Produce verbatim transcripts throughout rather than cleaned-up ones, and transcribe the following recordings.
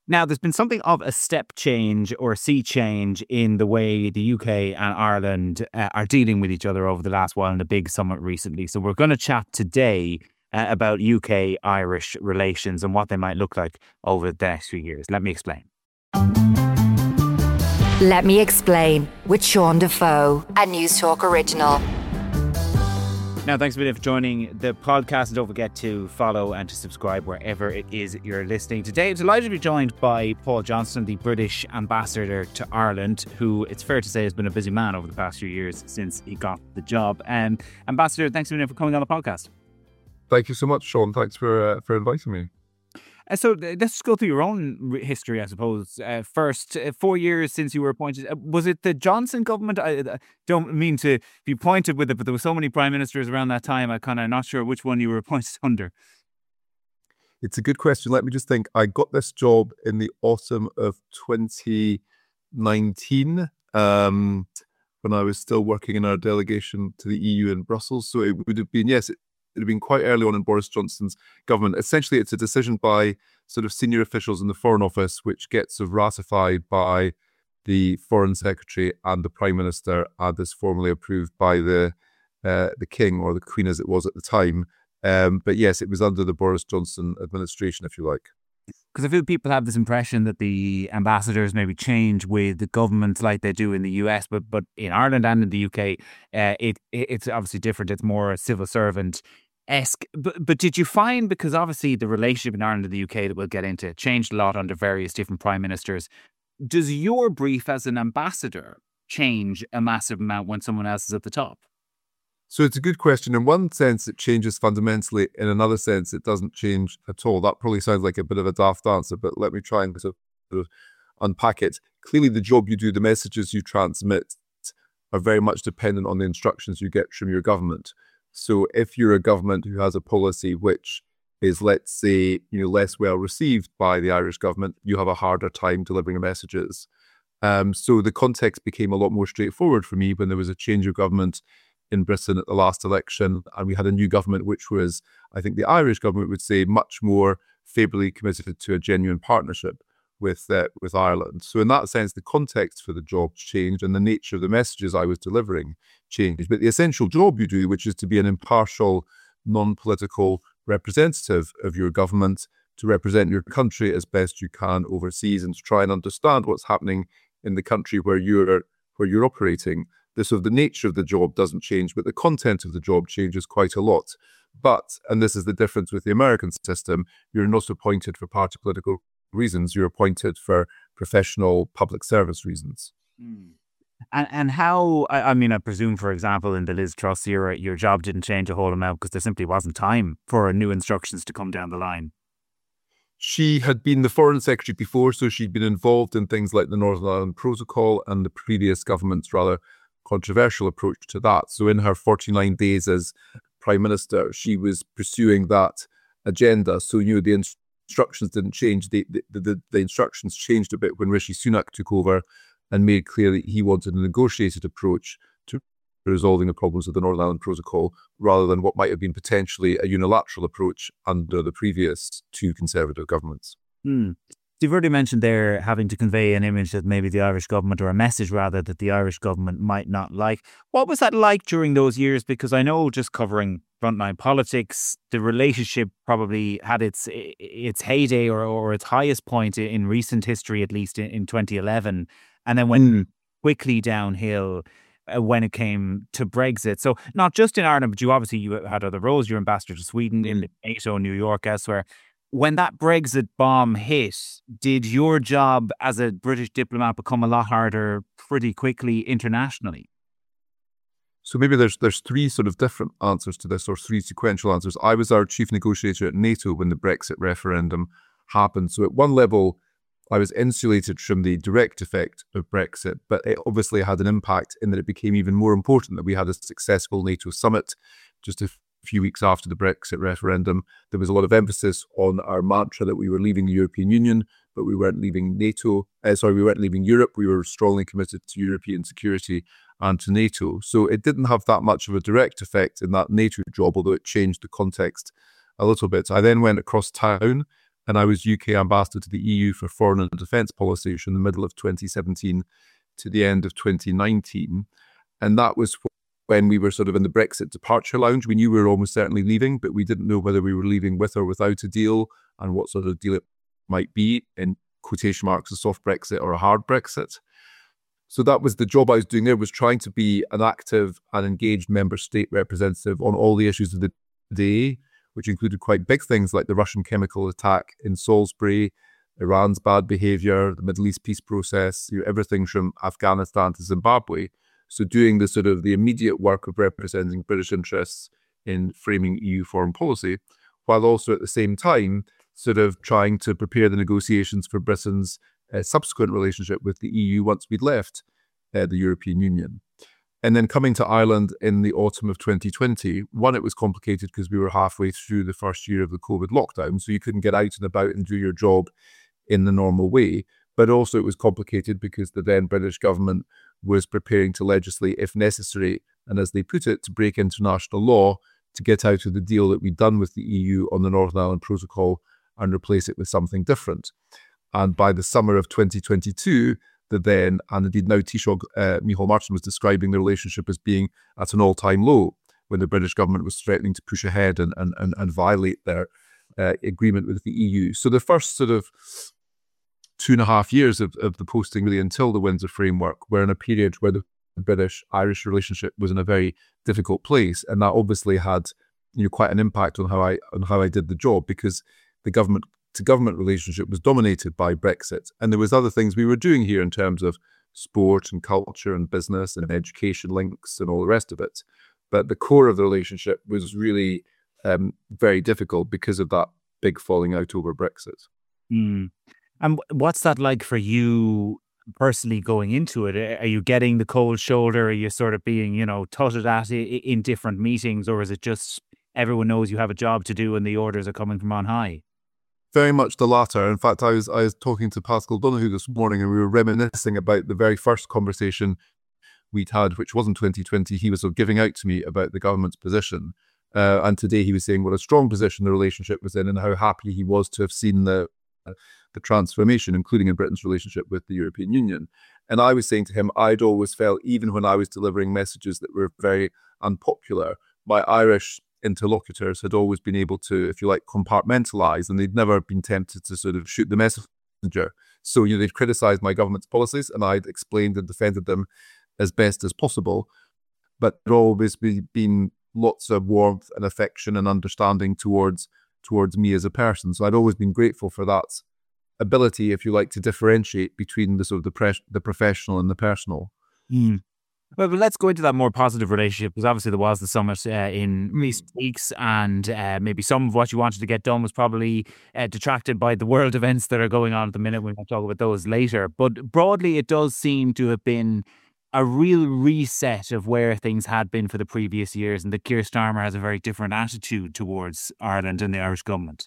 Now, there's been something of a step change or a sea change in the way the U K and Ireland uh, are dealing with each other over the last while in a big summit recently. So we're going to chat today uh, about U K-Irish relations and what they might look like over the next few years. Let me explain. Let Me Explain with Sean Defoe, a News Talk original. Now, thanks a million for joining the podcast, and don't forget to follow and to subscribe wherever it is you're listening. Today, I'm delighted to be joined by Paul Johnston, the British ambassador to Ireland, who it's fair to say has been a busy man over the past few years since he got the job. Um, Ambassador, thanks a million for coming on the podcast. Thank you so much, Sean. Thanks for uh, for inviting me. Uh, so uh, let's just go through your own history, I suppose. Uh, first, uh, four years since you were appointed. Uh, was it the Johnson government? I, I don't mean to be pointed with it, but there were so many prime ministers around that time. I kind of not sure which one you were appointed under. It's a good question. Let me just think. I got this job in the autumn of twenty nineteen um, when I was still working in our delegation to the E U in Brussels. So it would have been, yes, it, it had been quite early on in Boris Johnson's government. Essentially, it's a decision by sort of senior officials in the Foreign Office, which gets sort of ratified by the Foreign Secretary and the Prime Minister, and is formally approved by the uh, the King or the Queen, as it was at the time. Um, but yes, it was under the Boris Johnson administration, if you like. Because I feel people have this impression that the ambassadors maybe change with the government like they do in the U S, but but in Ireland and in the U K, uh, it, it it's obviously different. It's more a civil servant-esque. But, but did you find, because obviously the relationship in Ireland and the U K that we'll get into changed a lot under various different prime ministers, does your brief as an ambassador change a massive amount when someone else is at the top? So it's a good question. In one sense, it changes fundamentally. In another sense, it doesn't change at all. That probably sounds like a bit of a daft answer, but let me try and sort of unpack it. Clearly, the job you do, the messages you transmit are very much dependent on the instructions you get from your government. So if you're a government who has a policy which is, let's say, you know, less well received by the Irish government, you have a harder time delivering messages. Um, so the context became a lot more straightforward for me when there was a change of government in Britain at the last election, and we had a new government which was, I think the Irish government would say, much more favourably committed to a genuine partnership with uh, with Ireland. So in that sense, the context for the job changed and the nature of the messages I was delivering changed. But the essential job you do, which is to be an impartial, non-political representative of your government, to represent your country as best you can overseas and to try and understand what's happening in the country where you're where you're operating. The sort of the nature of the job doesn't change, but the content of the job changes quite a lot. But, and this is the difference with the American system, you're not appointed for party political reasons, you're appointed for professional public service reasons. Mm. And and how, I, I mean, I presume, for example, in the Liz Truss era, your job didn't change a whole amount because there simply wasn't time for new instructions to come down the line. She had been the Foreign Secretary before, so she'd been involved in things like the Northern Ireland Protocol and the previous government's rather controversial approach to that. So in her forty-nine days as Prime Minister, she was pursuing that agenda. So, you know, the instructions didn't change. The, the, the, the instructions changed a bit when Rishi Sunak took over and made clear that he wanted a negotiated approach to resolving the problems of the Northern Ireland Protocol rather than what might have been potentially a unilateral approach under the previous two Conservative governments. Hmm. You've already mentioned there having to convey an image that maybe the Irish government, or a message rather, that the Irish government might not like. What was that like during those years? Because I know, just covering frontline politics, the relationship probably had its its heyday or, or its highest point in recent history, at least in, in twenty eleven, and then went mm. quickly downhill uh, when it came to Brexit. So not just in Ireland, but you obviously you had other roles. You're ambassador to Sweden, mm. in NATO, New York, elsewhere. When that Brexit bomb hit, did your job as a British diplomat become a lot harder pretty quickly internationally? So maybe there's there's three sort of different answers to this, or three sequential answers. I was our chief negotiator at NATO when the Brexit referendum happened. So at one level, I was insulated from the direct effect of Brexit, but it obviously had an impact in that it became even more important that we had a successful NATO summit just a few weeks after the Brexit referendum. There was a lot of emphasis on our mantra that we were leaving the European Union, but we weren't leaving NATO. Uh, sorry, we weren't leaving Europe. We were strongly committed to European security and to NATO. So it didn't have that much of a direct effect in that NATO job, although it changed the context a little bit. I then went across town and I was U K ambassador to the E U for foreign and defence policy from the middle of twenty seventeen to the end of twenty nineteen. And that was when we were sort of in the Brexit departure lounge. We knew we were almost certainly leaving, but we didn't know whether we were leaving with or without a deal and what sort of deal it might be, in quotation marks, a soft Brexit or a hard Brexit. So that was the job I was doing there, was trying to be an active and engaged member state representative on all the issues of the day, which included quite big things like the Russian chemical attack in Salisbury, Iran's bad behaviour, the Middle East peace process, you know, everything from Afghanistan to Zimbabwe. So doing the sort of the immediate work of representing British interests in framing E U foreign policy, while also at the same time sort of trying to prepare the negotiations for Britain's uh, subsequent relationship with the E U once we'd left uh, the European Union. And then coming to Ireland in the autumn of twenty twenty, one, it was complicated because we were halfway through the first year of the COVID lockdown, so you couldn't get out and about and do your job in the normal way. But also it was complicated because the then British government was preparing to legislate, if necessary, and as they put it, to break international law to get out of the deal that we'd done with the E U on the Northern Ireland Protocol and replace it with something different. And by the summer of twenty twenty-two, the then, and indeed now Taoiseach uh, Micheál Martin was describing the relationship as being at an all-time low when the British government was threatening to push ahead and, and, and, and violate their uh, agreement with the E U. So the first sort of two and a half years of, of the posting, really until the Windsor Framework, were in a period where the British-Irish relationship was in a very difficult place. And that obviously had, you know, quite an impact on how I on how I did the job, because the government to government relationship was dominated by Brexit. And there was other things we were doing here in terms of sport and culture and business and education links and all the rest of it. But the core of the relationship was really um, very difficult because of that big falling out over Brexit. Mm. And what's that like for you personally going into it? Are you getting the cold shoulder? Are you sort of being, you know, tutted at in different meetings? Or is it just everyone knows you have a job to do and the orders are coming from on high? Very much the latter. In fact, I was I was talking to Pascal Donoghue this morning and we were reminiscing about the very first conversation we'd had, which was in twenty twenty. He was sort of giving out to me about the government's position. Uh, and today he was saying what a strong position the relationship was in and how happy he was to have seen the uh, the transformation, including in Britain's relationship with the European Union. And I was saying to him, I'd always felt, even when I was delivering messages that were very unpopular, my Irish interlocutors had always been able to, if you like, compartmentalize, and they'd never been tempted to sort of shoot the messenger. So, you know, they'd criticized my government's policies and I'd explained and defended them as best as possible. But there'd always be, been lots of warmth and affection and understanding towards towards me as a person. So I'd always been grateful for that ability, if you like, to differentiate between the sort of the, pre- the professional and the personal. Mm. Well, but let's go into that more positive relationship, because obviously there was the summit uh, in recent weeks, and uh, maybe some of what you wanted to get done was probably uh, detracted by the world events that are going on at the minute. We'll talk about those later. But broadly, it does seem to have been a real reset of where things had been for the previous years, and that Keir Starmer has a very different attitude towards Ireland and the Irish government.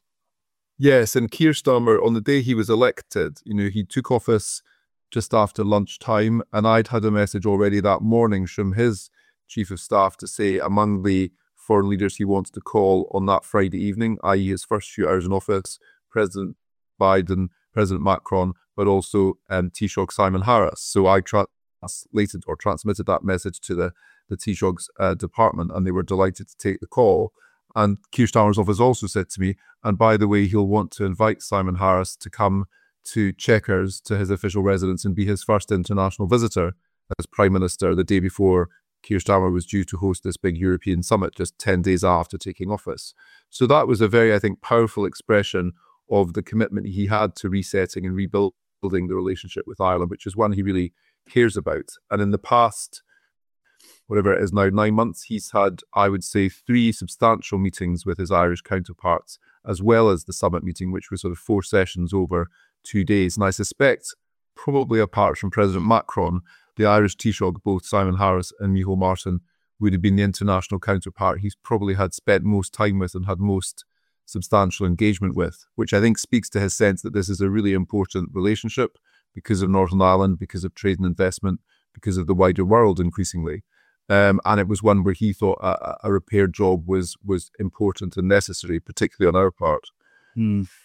Yes, and Keir Starmer, on the day he was elected, you know, he took office just after lunchtime, and I'd had a message already that morning from his chief of staff to say among the foreign leaders he wants to call on that Friday evening, that is his first few hours in office, President Biden, President Macron, but also um, Taoiseach Simon Harris. So I translated or transmitted that message to the, the Taoiseach's uh, department, and they were delighted to take the call. And Keir Starmer's office also said to me, and by the way, he'll want to invite Simon Harris to come to Chequers, to his official residence, and be his first international visitor as Prime Minister the day before Keir Starmer was due to host this big European summit just ten days after taking office. So that was a very, I think, powerful expression of the commitment he had to resetting and rebuilding the relationship with Ireland, which is one he really cares about. And in the past, whatever it is now, nine months, he's had, I would say, three substantial meetings with his Irish counterparts, as well as the summit meeting, which was sort of four sessions over two days. And I suspect, probably apart from President Macron, the Irish Taoiseach, both Simon Harris and Micheál Martin, would have been the international counterpart he's probably had spent most time with and had most substantial engagement with, which I think speaks to his sense that this is a really important relationship because of Northern Ireland, because of trade and investment, because of the wider world increasingly. Um, and it was one where he thought a, a repair job was was important and necessary, particularly on our part. Hmm.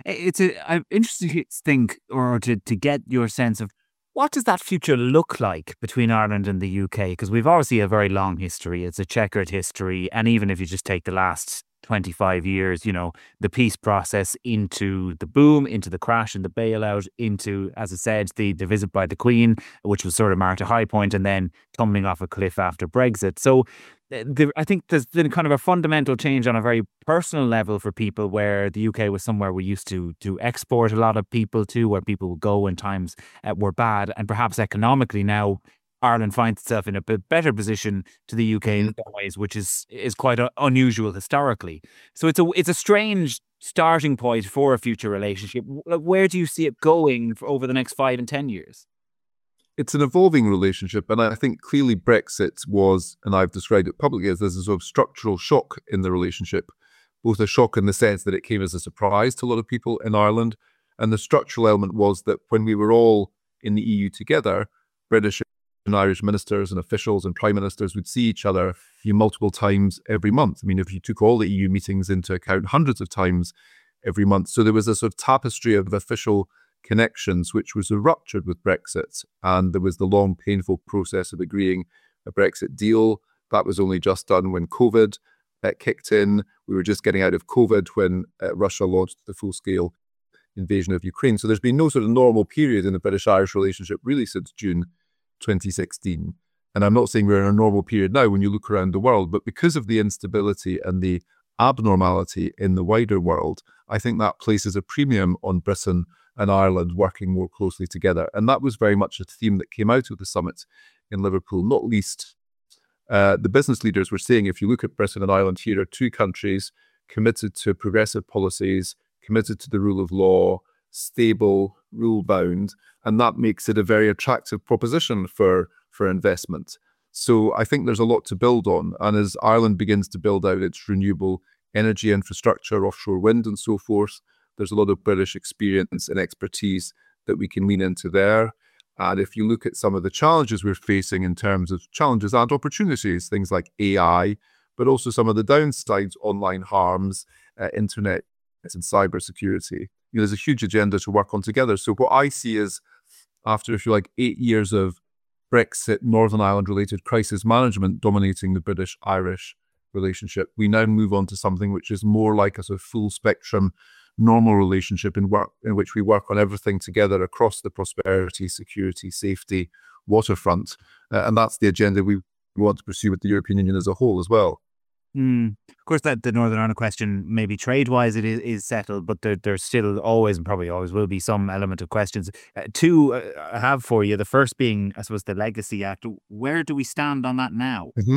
It's a, I'm interested to think or to, to get your sense of what does that future look like between Ireland and the U K? Because we've obviously a very long history. It's a checkered history. And even if you just take the last twenty-five years, you know, the peace process into the boom, into the crash and the bailout, into, as I said, the, the visit by the Queen, which was sort of marked a high point, and then tumbling off a cliff after Brexit. So uh, the, I think there's been kind of a fundamental change on a very personal level for people, where the U K was somewhere we used to to export a lot of people to, where people would go when times uh, were bad. And perhaps economically now, Ireland finds itself in a bit better position to the U K in some ways, which is is quite uh, unusual historically. So it's a it's a strange starting point for a future relationship. W- Where do you see it going for over the next five and ten years? It's an evolving relationship, and I think clearly Brexit was, and I've described it publicly as, as a sort of structural shock in the relationship, both a shock in the sense that it came as a surprise to a lot of people in Ireland, and the structural element was that when we were all in the E U together, British and Irish ministers and officials and prime ministers would see each other you know, multiple times every month. I mean, if you took all the E U meetings into account, hundreds of times every month. So there was a sort of tapestry of official connections, which was ruptured with Brexit. And there was the long, painful process of agreeing a Brexit deal. That was only just done when COVID uh, kicked in. We were just getting out of COVID when uh, Russia launched the full-scale invasion of Ukraine. So there's been no sort of normal period in the British-Irish relationship really since June twenty sixteen. And I'm not saying we're in a normal period now when you look around the world, but because of the instability and the abnormality in the wider world, I think that places a premium on Britain and Ireland working more closely together. And that was very much a theme that came out of the summit in Liverpool, not least uh, the business leaders were saying, if you look at Britain and Ireland, here are two countries committed to progressive policies, committed to the rule of law, stable, rule-bound, and that makes it a very attractive proposition for, for investment. So I think there's a lot to build on. And as Ireland begins to build out its renewable energy infrastructure, offshore wind and so forth, there's a lot of British experience and expertise that we can lean into there. And if you look at some of the challenges we're facing in terms of challenges and opportunities, things like A I, but also some of the downsides, online harms, uh, internet and cybersecurity, you know, there's a huge agenda to work on together. So what I see is, after, if you like, eight years of Brexit, Northern Ireland-related crisis management dominating the British-Irish relationship, we now move on to something which is more like a sort of full-spectrum normal relationship in work in which we work on everything together across the prosperity, security, safety, waterfront. Uh, and that's the agenda we want to pursue with the European Union as a whole as well. Mm. Of course, that the Northern Ireland question, maybe trade-wise, it is, is settled, but there, there's still always and probably always will be some element of questions. Uh, two uh, I have for you. The first being, I suppose, the Legacy Act. Where do we stand on that now? Mm-hmm.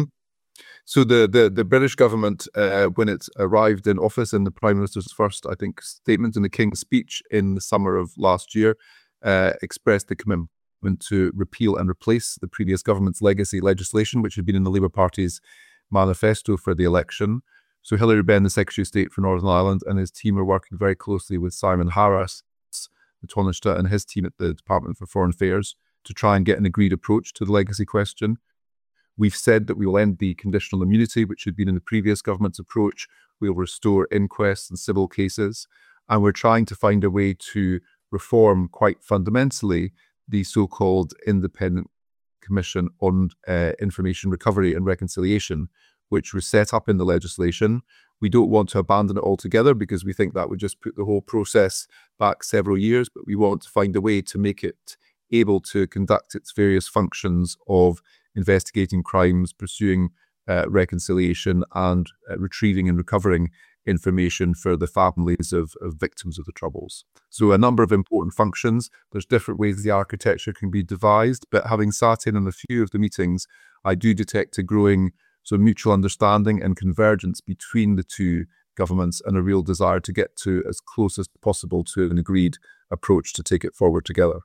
So the, the, the British government, uh, when it arrived in office in the Prime Minister's first, I think, statement in the King's speech in the summer of last year, uh, expressed the commitment to repeal and replace the previous government's legacy legislation, which had been in the Labour Party's manifesto for the election. So Hilary Benn, the Secretary of State for Northern Ireland, and his team are working very closely with Simon Harris, the Taoiseach, and his team at the Department for Foreign Affairs to try and get an agreed approach to the legacy question. We've said that we will end the conditional immunity, which had been in the previous government's approach. We'll restore inquests and civil cases. And we're trying to find a way to reform quite fundamentally the so-called Independent Commission on uh, Information Recovery and Reconciliation, which was set up in the legislation. We don't want to abandon it altogether because we think that would just put the whole process back several years, but we want to find a way to make it able to conduct its various functions of investigating crimes, pursuing uh, reconciliation, and uh, retrieving and recovering information for the families of, of victims of the Troubles. So a number of important functions. There's different ways the architecture can be devised, but having sat in on a few of the meetings, I do detect a growing sort of mutual understanding and convergence between the two governments and a real desire to get to as close as possible to an agreed approach to take it forward together.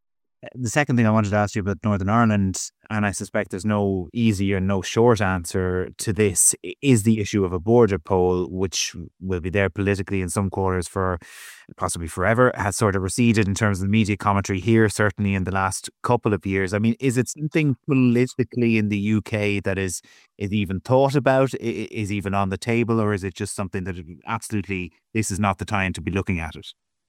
The second thing I wanted to ask you about Northern Ireland, and I suspect there's no easy or no short answer to this, is the issue of a border poll, which will be there politically in some quarters for possibly forever, has sort of receded in terms of the media commentary here, certainly in the last couple of years. I mean, is it something politically in the U K that is, is even thought about, is even on the table, or is it just something that absolutely, this is not the time to be looking at it?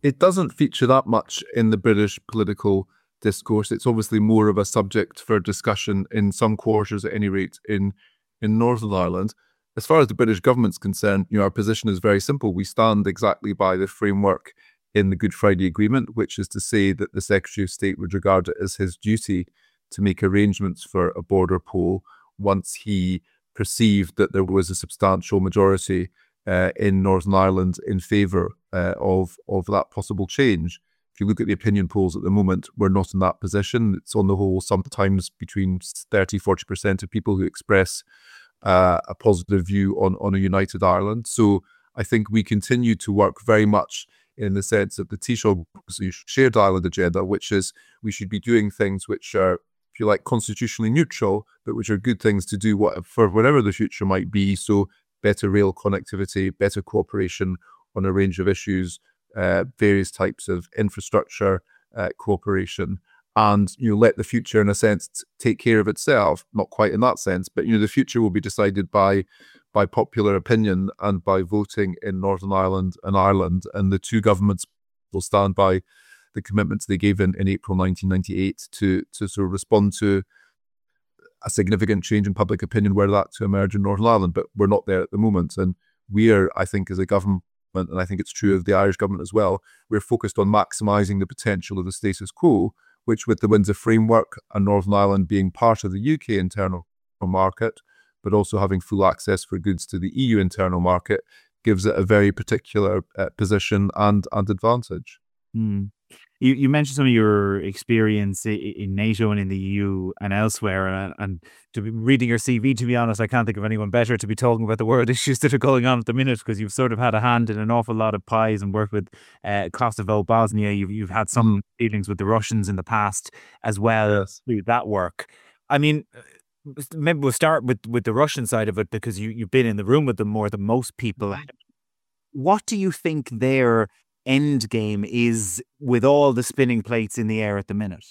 It doesn't feature that much in the British political discourse. It's obviously more of a subject for discussion in some quarters, at any rate, in in Northern Ireland. As far as the British government's concerned, you know, our position is very simple. We stand exactly by the framework in the Good Friday Agreement, which is to say that the Secretary of State would regard it as his duty to make arrangements for a border poll once he perceived that there was a substantial majority uh, in Northern Ireland in favour uh, of, of that possible change. If you look at the opinion polls at the moment, we're not in that position. It's on the whole sometimes between thirty, forty percent of people who express uh, a positive view on, on a united Ireland. So I think we continue to work very much in the sense of the Taoiseach shared Ireland agenda, which is we should be doing things which are, if you like, constitutionally neutral, but which are good things to do what, for whatever the future might be. So better rail connectivity, better cooperation on a range of issues, uh, various types of infrastructure uh, cooperation, and you know, let the future, in a sense, t- take care of itself. Not quite in that sense, but you know, the future will be decided by by popular opinion and by voting in Northern Ireland and Ireland, and the two governments will stand by the commitments they gave in, in April nineteen ninety-eight to to sort of respond to a significant change in public opinion, were that to emerge in Northern Ireland. But we're not there at the moment, and we are, I think, as a government, and I think it's true of the Irish government as well, we're focused on maximising the potential of the status quo, which, with the Windsor Framework and Northern Ireland being part of the U K internal market, but also having full access for goods to the E U internal market, gives it a very particular uh, position and, and advantage. Mm. You, you mentioned some of your experience in NATO and in the E U and elsewhere, and, and to be reading your C V, to be honest, I can't think of anyone better to be talking about the world issues that are going on at the minute, because you've sort of had a hand in an awful lot of pies and worked with uh, Kosovo, Bosnia. You've, you've had some mm. dealings with the Russians in the past as well. Yes. Through that work. I mean, maybe we'll start with, with the Russian side of it, because you, you've been in the room with them more than most people. What do you think their end game is with all the spinning plates in the air at the minute?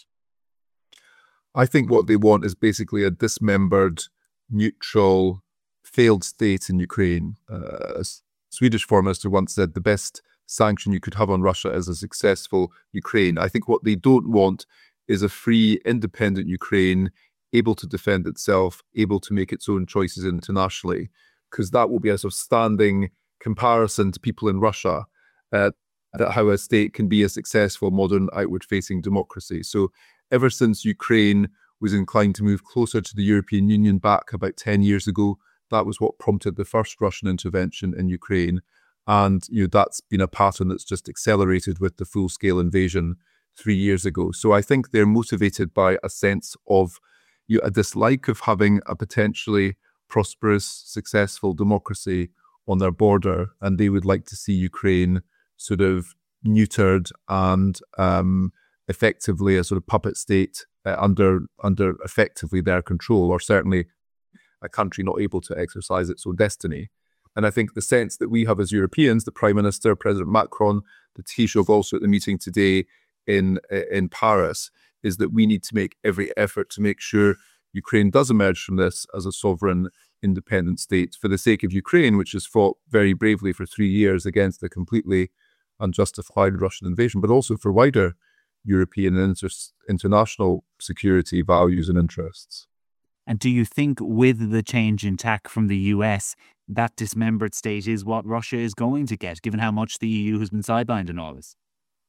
I think what they want is basically a dismembered, neutral, failed state in Ukraine. Uh, a Swedish foreign minister once said the best sanction you could have on Russia is a successful Ukraine. I think what they don't want is a free, independent Ukraine, able to defend itself, able to make its own choices internationally, because that will be a sort of standing comparison to people in Russia, uh, that how a state can be a successful, modern, outward-facing democracy. So ever since Ukraine was inclined to move closer to the European Union back about ten years ago, that was what prompted the first Russian intervention in Ukraine. And you know, that's been a pattern that's just accelerated with the full-scale invasion three years ago. So I think they're motivated by a sense of you know, a dislike of having a potentially prosperous, successful democracy on their border, and they would like to see Ukraine sort of neutered and um, effectively a sort of puppet state uh, under under effectively their control, or certainly a country not able to exercise its own destiny. And I think the sense that we have as Europeans, the Prime Minister, President Macron, the Taoiseach also at the meeting today in in Paris, is that we need to make every effort to make sure Ukraine does emerge from this as a sovereign, independent state for the sake of Ukraine, which has fought very bravely for three years against a completely unjustified Russian invasion, but also for wider European and inter- international security values and interests. And do you think with the change in tack from the U S, that dismembered state is what Russia is going to get, given how much the E U has been sidelined in all this?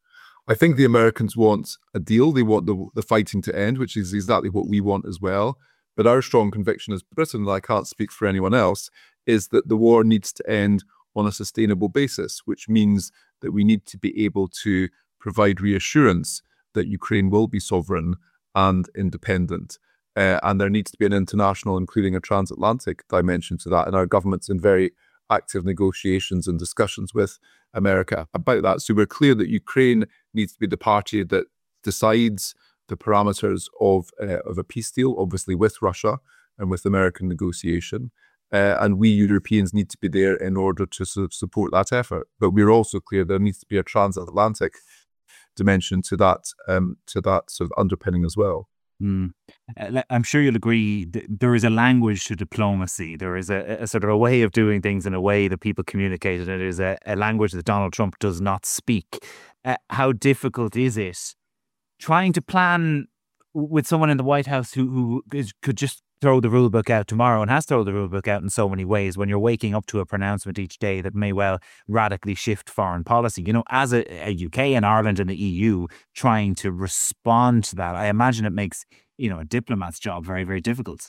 I think the Americans want a deal. They want the, the fighting to end, which is exactly what we want as well. But our strong conviction as Britain, and I can't speak for anyone else, is that the war needs to end on a sustainable basis, which means that we need to be able to provide reassurance that Ukraine will be sovereign and independent. Uh, and there needs to be an international, including a transatlantic dimension to that. And our government's in very active negotiations and discussions with America about that. So we're clear that Ukraine needs to be the party that decides the parameters of, uh, of a peace deal, obviously with Russia and with American negotiation. Uh, and we Europeans need to be there in order to sort of support that effort. But we're also clear there needs to be a transatlantic dimension to that, um, to that sort of underpinning as well. Mm. Uh, I'm sure you'll agree th- there is a language to diplomacy. There is a, a sort of a way of doing things in a way that people communicate, and it is a, a language that Donald Trump does not speak. uh, how difficult is it trying to plan with someone in the White House who, who is, could just throw the rule book out tomorrow and has thrown the rule book out in so many ways when you're waking up to a pronouncement each day that may well radically shift foreign policy. You know, as a, a U K and Ireland and the E U trying to respond to that, I imagine it makes, you know, a diplomat's job very, very difficult.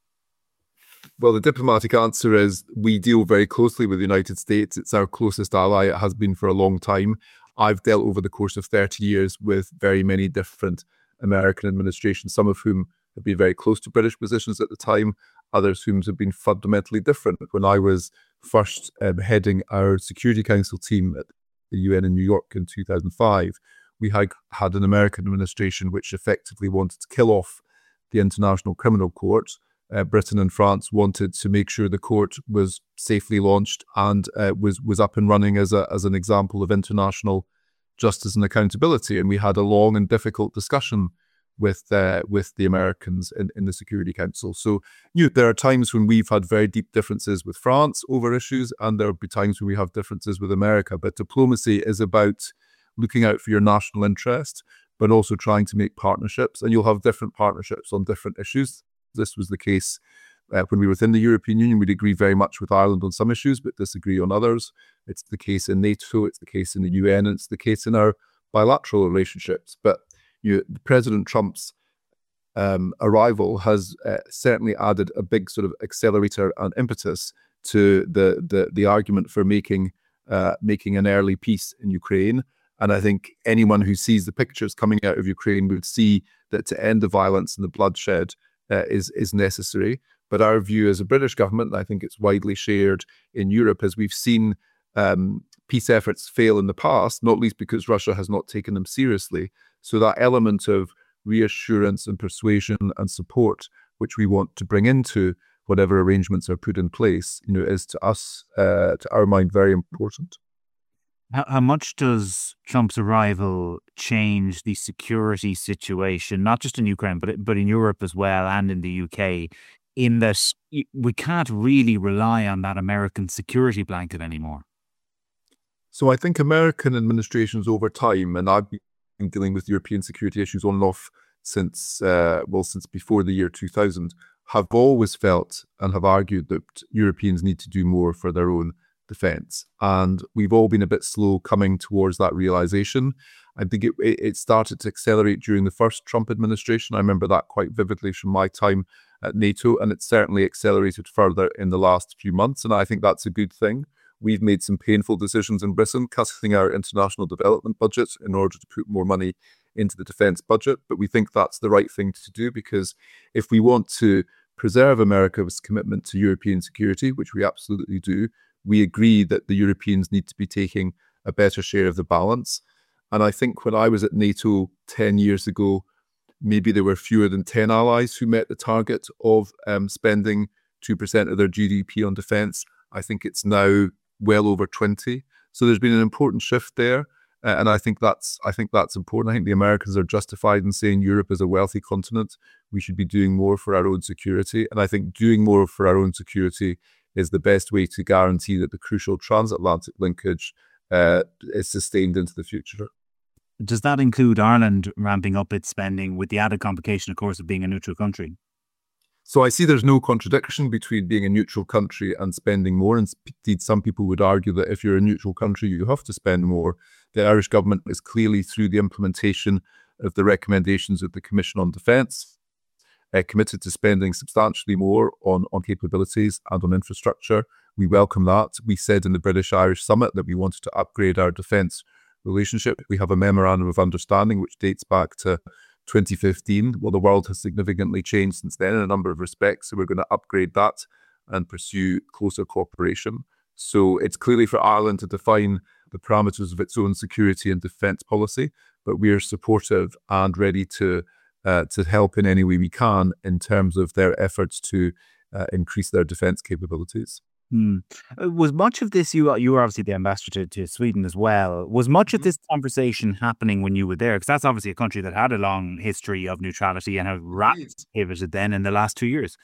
Well, the diplomatic answer is we deal very closely with the United States. It's our closest ally. It has been for a long time. I've dealt over the course of thirty years with very many different American administrations, some of whom have been very close to British positions at the time, others whom have been fundamentally different. When I was first um, heading our Security Council team at the U N in New York in two thousand five, we had, had an American administration which effectively wanted to kill off the International Criminal Court. Uh, Britain and France wanted to make sure the court was safely launched and uh, was was up and running as a as an example of international justice and accountability. And we had a long and difficult discussion with uh, with the Americans in, in the Security Council. So you know, there are times when we've had very deep differences with France over issues, and there will be times when we have differences with America. But diplomacy is about looking out for your national interest, but also trying to make partnerships. And you'll have different partnerships on different issues. This was the case uh, when we were within the European Union. We'd agree very much with Ireland on some issues, but disagree on others. It's the case in NATO, it's the case in the U N, and it's the case in our bilateral relationships. But you know, President Trump's um, arrival has uh, certainly added a big sort of accelerator and impetus to the the, the argument for making uh, making an early peace in Ukraine. And I think anyone who sees the pictures coming out of Ukraine would see that to end the violence and the bloodshed Uh, is is necessary. But our view as a British government, and I think it's widely shared in Europe, as we've seen um, peace efforts fail in the past, not least because Russia has not taken them seriously. So that element of reassurance and persuasion and support, which we want to bring into whatever arrangements are put in place, you know, is to us, uh, to our mind, very important. How, how much does Trump's arrival change the security situation, not just in Ukraine, but but in Europe as well and in the U K, in that we can't really rely on that American security blanket anymore? So I think American administrations over time, and I've been dealing with European security issues on and off since, uh, well, since before the year two thousand, have always felt and have argued that Europeans need to do more for their own defense. And we've all been a bit slow coming towards that realization. I think it, it started to accelerate during the first Trump administration. I remember that quite vividly from my time at NATO, and it's certainly accelerated further in the last few months. And I think that's a good thing. We've made some painful decisions in Britain, cutting our international development budget in order to put more money into the defense budget. But we think that's the right thing to do, because if we want to preserve America's commitment to European security, which we absolutely do, we agree that the Europeans need to be taking a better share of the balance. And I think when I was at NATO ten years ago, maybe there were fewer than ten allies who met the target of um, spending two percent of their G D P on defense. I think it's now well over twenty. So there's been an important shift there. Uh, and I think that's I think that's important. I think the Americans are justified in saying Europe is a wealthy continent. We should be doing more for our own security. And I think doing more for our own security is the best way to guarantee that the crucial transatlantic linkage uh, is sustained into the future. Does that include Ireland ramping up its spending, with the added complication, of course, of being a neutral country? So I see there's no contradiction between being a neutral country and spending more. And indeed, some people would argue that if you're a neutral country, you have to spend more. The Irish government is clearly, through the implementation of the recommendations of the Commission on Defence, Uh, committed to spending substantially more on, on capabilities and on infrastructure. We welcome that. We said in the British-Irish Summit that we wanted to upgrade our defence relationship. We have a memorandum of understanding which dates back to twenty fifteen. Well, the world has significantly changed since then in a number of respects, so we're going to upgrade that and pursue closer cooperation. So it's clearly for Ireland to define the parameters of its own security and defence policy, but we are supportive and ready to Uh, to help in any way we can in terms of their efforts to uh, increase their defence capabilities. Hmm. Was much of this, you you were obviously the ambassador to, to Sweden as well, was much of this conversation happening when you were there? Because that's obviously a country that had a long history of neutrality and have rapidly pivoted then in the last two years.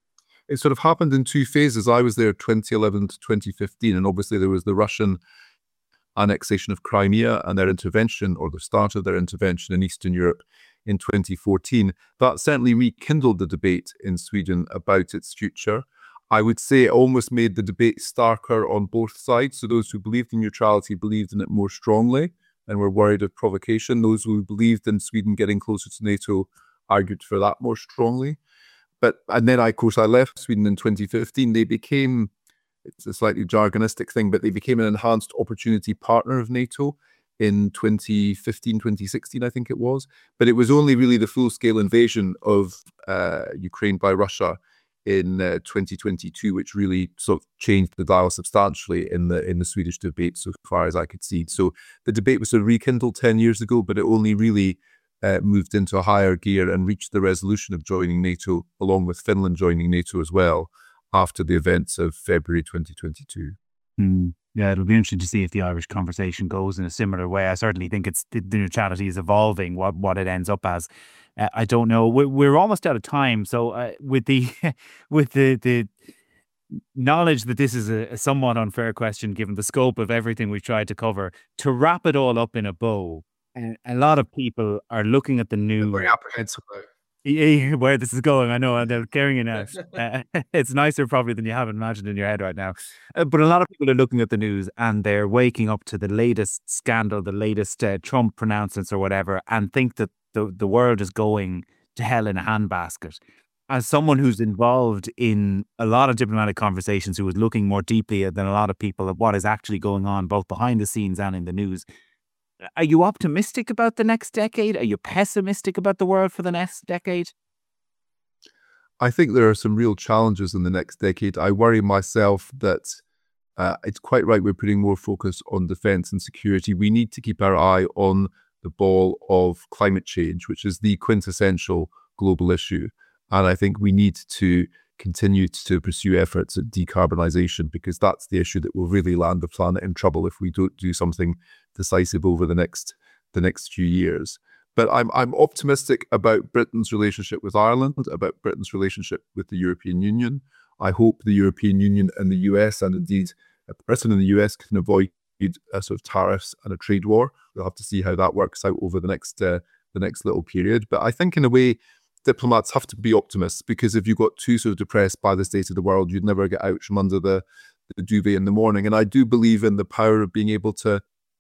It sort of happened in two phases. I was there twenty eleven to twenty fifteen, and obviously there was the Russian annexation of Crimea and their intervention, or the start of their intervention in Eastern Europe in twenty fourteen, that certainly rekindled the debate in Sweden about its future. I would say it almost made the debate starker on both sides. So those who believed in neutrality believed in it more strongly and were worried of provocation. Those who believed in Sweden getting closer to NATO argued for that more strongly. But, and then, I, of course, I left Sweden in twenty fifteen. They became, it's a slightly jargonistic thing, but they became an enhanced opportunity partner of NATO in twenty fifteen, twenty sixteen, I think it was. But it was only really the full-scale invasion of uh, Ukraine by Russia in uh, twenty twenty-two, which really sort of changed the dial substantially in the in the Swedish debate, so far as I could see. So the debate was sort of rekindled ten years ago, but it only really uh, moved into a higher gear and reached the resolution of joining NATO, along with Finland joining NATO as well, after the events of February twenty twenty-two. Mm. Yeah, it'll be interesting to see if the Irish conversation goes in a similar way. I certainly think it's the, the neutrality is evolving. What what it ends up as, uh, I don't know. We're, we're almost out of time. So uh, with the with the the knowledge that this is a, a somewhat unfair question, given the scope of everything we've tried to cover, to wrap it all up in a bow, uh, a lot of people are looking at the new. Very apprehensive though. Yeah, where this is going, I know, and they're carrying it out. Uh, it's nicer probably than you have imagined in your head right now. Uh, but a lot of people are looking at the news and they're waking up to the latest scandal, the latest uh, Trump pronouncements or whatever, and think that the, the world is going to hell in a handbasket. As someone who's involved in a lot of diplomatic conversations, who is looking more deeply than a lot of people at what is actually going on, both behind the scenes and in the news, are you optimistic about the next decade? Are you pessimistic about the world for the next decade? I think there are some real challenges in the next decade. I worry myself that uh, it's quite right we're putting more focus on defence and security. We need to keep our eye on the ball of climate change, which is the quintessential global issue. And I think we need to continue to pursue efforts at decarbonisation, because that's the issue that will really land the planet in trouble if we don't do something decisive over the next the next few years. But I'm I'm optimistic about Britain's relationship with Ireland, about Britain's relationship with the European Union. I hope the European Union and the U S, and indeed Britain and the U S, can avoid a sort of tariffs and a trade war. We'll have to see how that works out over the next uh, the next little period. But I think in a way, diplomats have to be optimists, because if you got too sort of depressed by the state of the world, you'd never get out from under the, the duvet in the morning. And I do believe in the power of being able to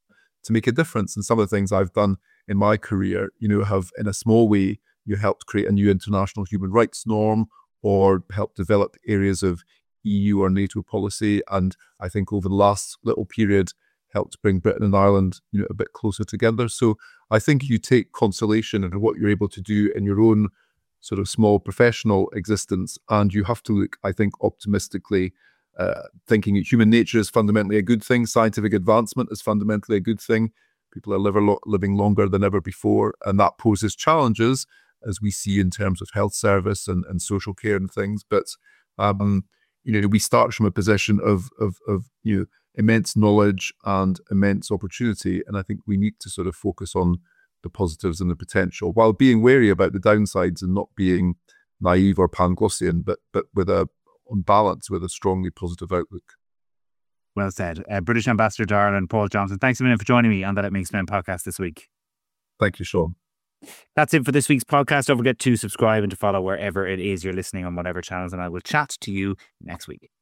to make a difference. And some of the things I've done in my career, you know, have in a small way, you helped create a new international human rights norm, or helped develop areas of E U or NATO policy. And I think over the last little period, helped bring Britain and Ireland, you know, a bit closer together. So I think you take consolation in what you're able to do in your own sort of small professional existence, and you have to look, I think, optimistically, uh, thinking that human nature is fundamentally a good thing, scientific advancement is fundamentally a good thing. People are live, living longer than ever before, and that poses challenges, as we see in terms of health service and, and social care and things. But um, you know, we start from a position of of of you know immense knowledge and immense opportunity, and I think we need to sort of focus on the positives and the potential, while being wary about the downsides and not being naive or Panglossian, but but with a on balance with a strongly positive outlook. Well said. Uh, British Ambassador to Ireland, Paul Johnson, thanks a million for joining me on the Let Me Explain podcast this week. Thank you, Sean. That's it for this week's podcast. Don't forget to subscribe and to follow wherever it is you're listening on whatever channels, and I will chat to you next week.